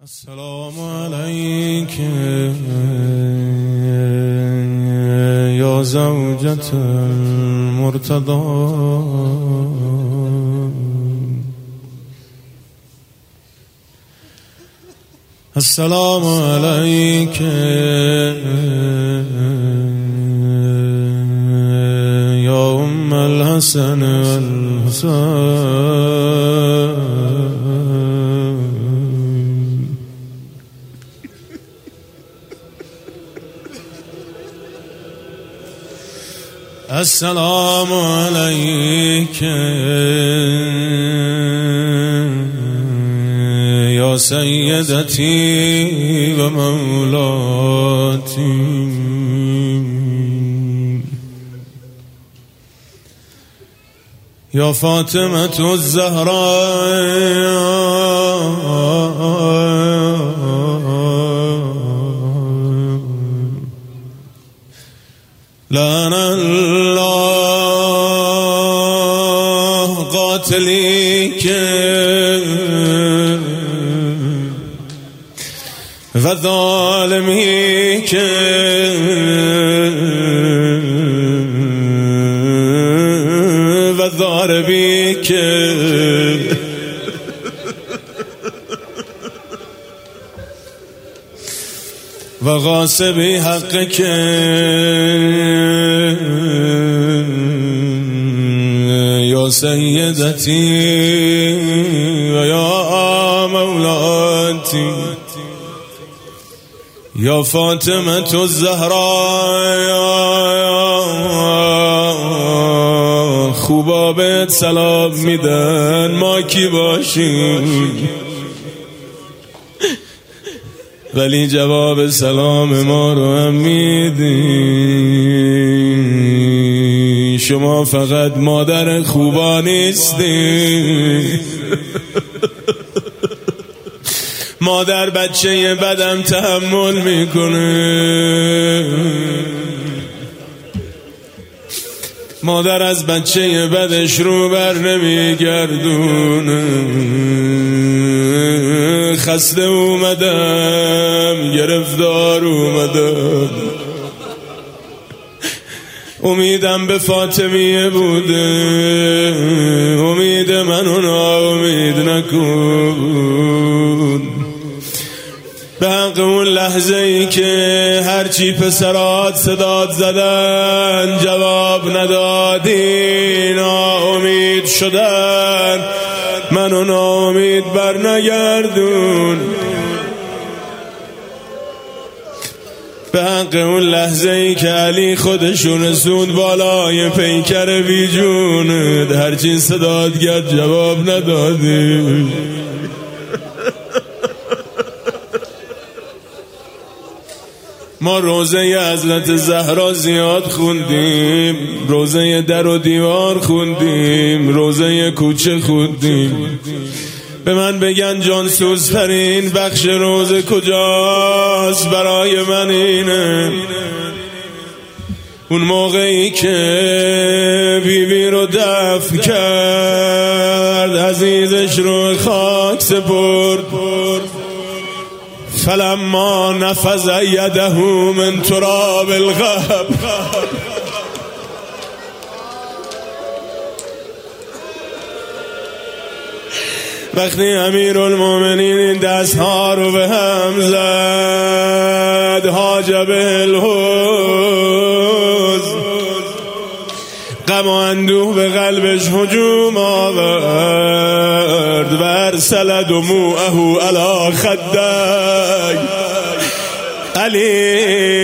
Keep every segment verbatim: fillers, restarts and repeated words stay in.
السلام عليك يا زوجة المرتضى. السلام عليك يا أم الحسن والحسين. السلام عليك يا سيدتي ومولاتي. يا فاطمة الزهراء لعن الله قاتليك وظالميك وضاربيك وغاصبي حقك يا سيدتي ويا مولاتي. يا فاطمة الزهراء خوبا بهت سلام میدن، ما کی باشیم ولی جواب سلام ما رو هم میدی. شما فقط مادر خوبا نیستی، مادر بچه بدم تحمل میکنه، مادر از بچه بدش رو بر نمیگردونه. خسته اومدم، گرفتار اومدم، امیدم به فاطمیه بوده، امید منو ناامید نکن. به حق اون لحظه ای که هرچی پسرات صدات زدن جواب ندادی، ناامید شدن، منو ناامید بر نگردون. به حق اون لحظه ای که علی خودشون رسوند بالای پیکر بیجون، هرچی صدات کرد جواب ندادی. ما روزه حضرت زهرا زیاد خوندیم، روزه در و دیوار خوندیم، روزه کوچه خوندیم. به من بگن جانسوزترین بخش روزه کجاست؟ برای من اینه اون موقعی که بیبی بی رو دفن کرد، عزیزش رو خاک سپرد. فلما نفذ یده من تراب القبر، وقتی امیرالمومنین این دست ها رو به هم زد، حاجب الحزن، غم و اندوه به قلبش هجوم آورد و ارسل دموعه علی خدی. علی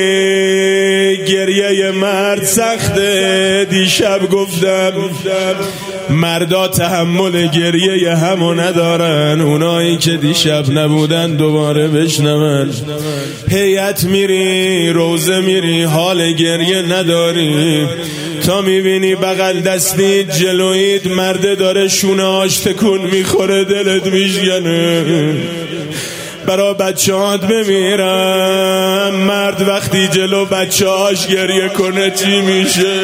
گریه مرد سخته، دیشب گفتم مردا تحمل گریه همو ندارن، اونایی که دیشب نبودن دوباره بشنون. هیئت میری، روزه میری، حال گریه نداری، تا میبینی بغل دستی جلویت مرده داره شونه هاش تکون میخوره، دلت میشکنه. برا بچه هات بمیرم، مرد وقتی جلو بچه هاش گریه کنه چی میشه؟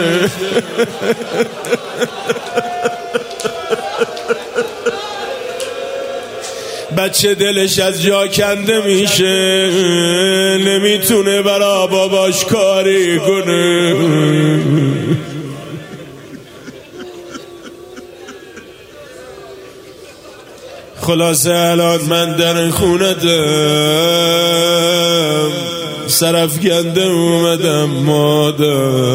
بچه دلش از جا کنده میشه، نمیتونه برا باباش کاری کنه. خلاصه الان من در خونه دم سرفکنده اومدم، مادر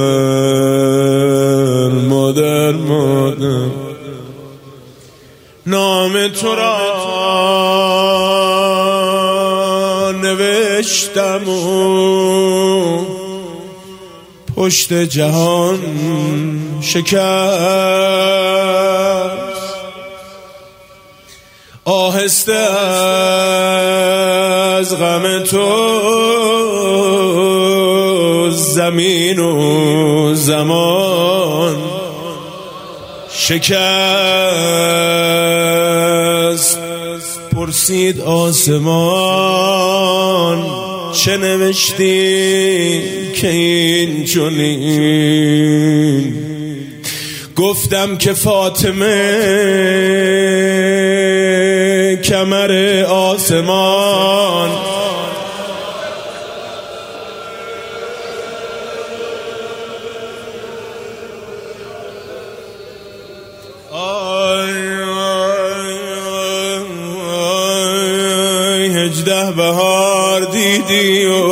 مادر مادر نام تو را نوشتم و پشت جهان شکست، آهسته از غم تو زمین و زمان شکست. پرسید آسمان چه نوشتی که این چنین؟ گفتم که فاطمه کمر آسمان هجده بهار دیدی و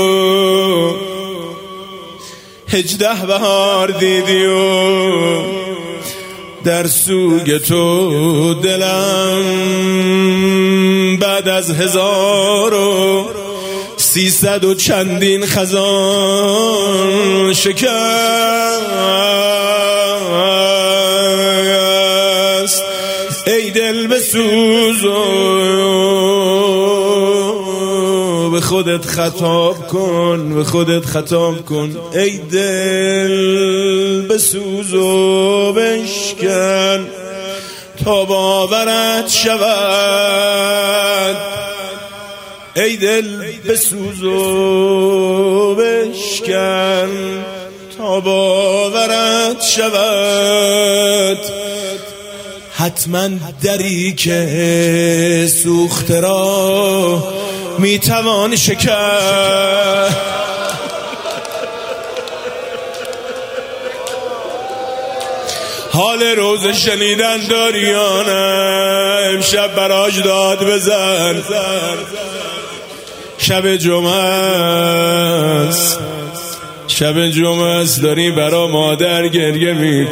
هجده بهار دیدی و در سوگ تو دلم بعد از هزار و سیصد و چندین خزان شکست. ای دل بسوز و به خودت خطاب کن، به خودت خطاب کن. ای دل بسوز و بشکن تا باورت شود. ای دل بسوز و بشکن تا باورت شود. حتما دری که سوخته را میتوان شکست. حال روز شنیدن داری یا نه؟ امشب براش داد بزن، شب جمعه است، شب جمعه است، داری برا مادر گریه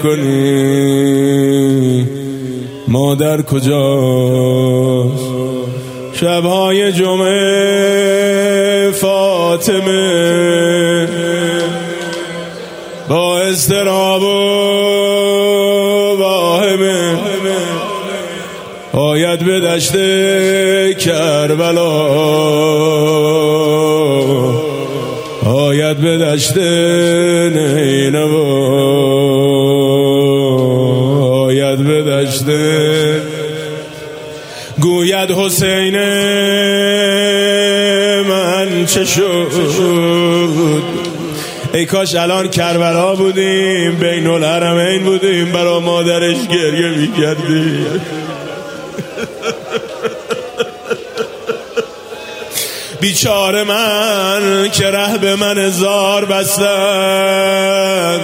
میکنی. مادر کجاست؟ شبهای جمعه فاطمه با اضطراب و واهمه آید به دشت کربلا، آید به دشت نینوا، آید به دشت گوید حسین من چه شد. ای کاش الان کربلا بودیم، بین الحرمین بودیم، برا مادرش گریه میکردیم. بیچاره من که ره به من زار بستن،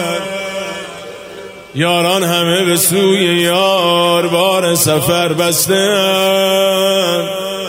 یاران همه به سوی یار بار سفر بستن،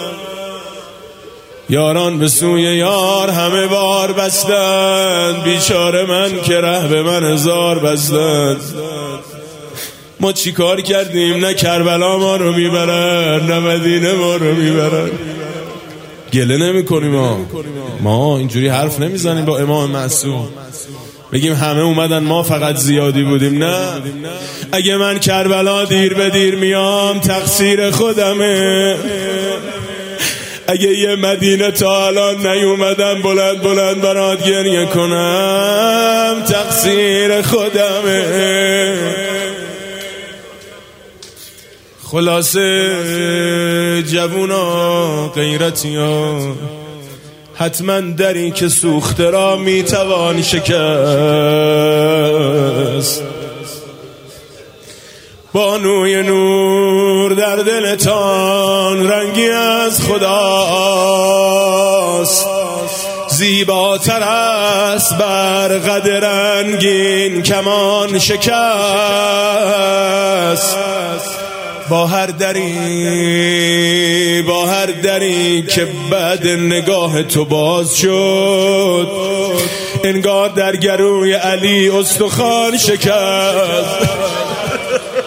یاران به سوی یار همه بار بستن. بیچاره من که ره به من زار بستن. ما چی کار کردیم؟ نه کربلا ما رو میبرن، نه مدینه ما رو میبرن. گله نمی کنیم، ما ما اینجوری حرف نمیزنیم با امام معصوم بگیم همه اومدن ما فقط زیادی بودیم. نه، اگه من کربلا دیر به دیر میام تقصیر خودمه. اگه یه مدینه تا الان نیومدم بلند بلند برات گریه کنم تقصیر خودمه. خلاصه جوونا غیرتیا، حتما دری که سوخته را میتوان شکست. بانوی نور در دلتان رنگی از خداست، زیباتر است بر قد رنگین کمان شکست. با هر دری با هر دری که بعد نگاه تو باز شد، انگار در گروی علی استخوان شکست.